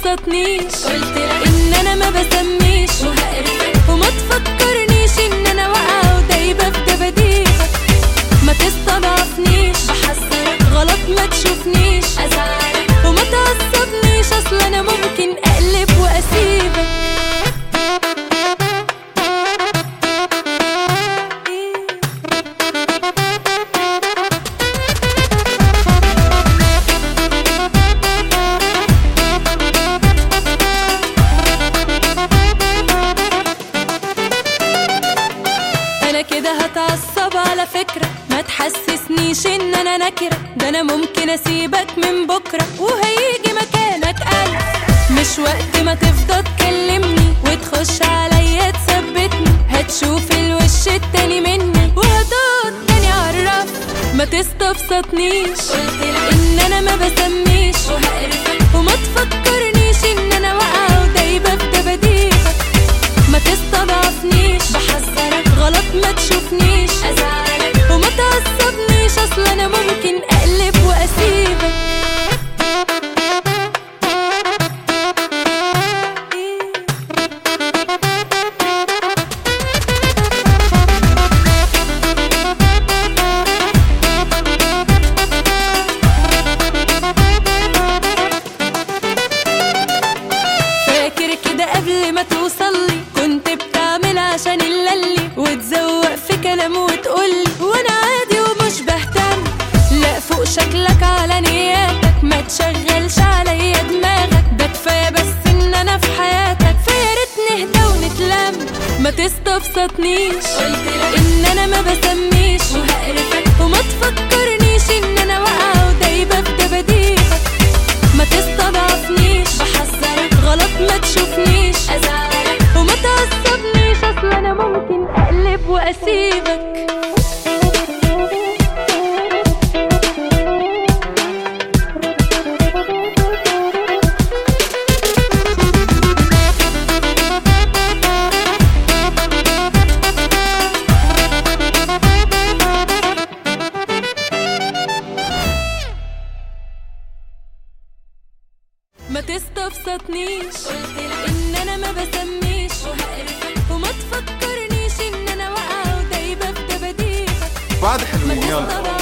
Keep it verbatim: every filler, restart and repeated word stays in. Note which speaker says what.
Speaker 1: تستفسطنيش، قلتلك ان انا ما بسميش وهقرفك، وما تفكرنيش ان انا واقعة ودايبة في دباديبك. ما تستضعفنيش، بحذرك غلط ما تشوفنيش، ازعلك وما تعصبنيش، اصل انا ممكن اقلب واسيبك. كده هتعصب على فكرة، ما تحسسنيش ان انا نكرة، ده انا ممكن اسيبك من بكرة وهيجي مكانك ألف. مش وقت ما تفضل تكلمني وتخش عليا تثبتني، هتشوف الوش التاني مني وهتقعد تاني عرف. ما تستفسطنيش، قلتلك ان انا ما بسميش وهقرفك، وما تفكرنيش ان انا واقعة ودايبة في دباديبك. ما تستضعفنيش، بحذرك غلط ما تشوفنيش، ازعلك وما تعصبنيش، اصل انا ممكن اقلب واسيبك. فاكر كده قبل ما توصلي كنت بتعمل عشان اللي وتزوق في كلام وتقولي وانا عادي ومش بهتم. لا فوق شكلك على نياتك، ما تشغلش عليا دماغك، ده كفايه بس ان انا في حياتك، فيا ريت نهدى ونتلم. ما تستفسطنيش، قلتلك ان انا ما بسميش وهقرفك، وما تفكرنيش ان انا واقعة ودايبة في دباديبك. ما تستضعفنيش، بحذرك غلط ما تشوفنيش، ازعلك وما تعصبنيش، اصل انا ممكن اقلب واسيبك. ما تستفسطنيش، قلتلك ان انا ما بسميش وهقرفك، وما تفكرنيش ان انا واقعة ودايبة في دباديبك.
Speaker 2: بعد حلوين يلا.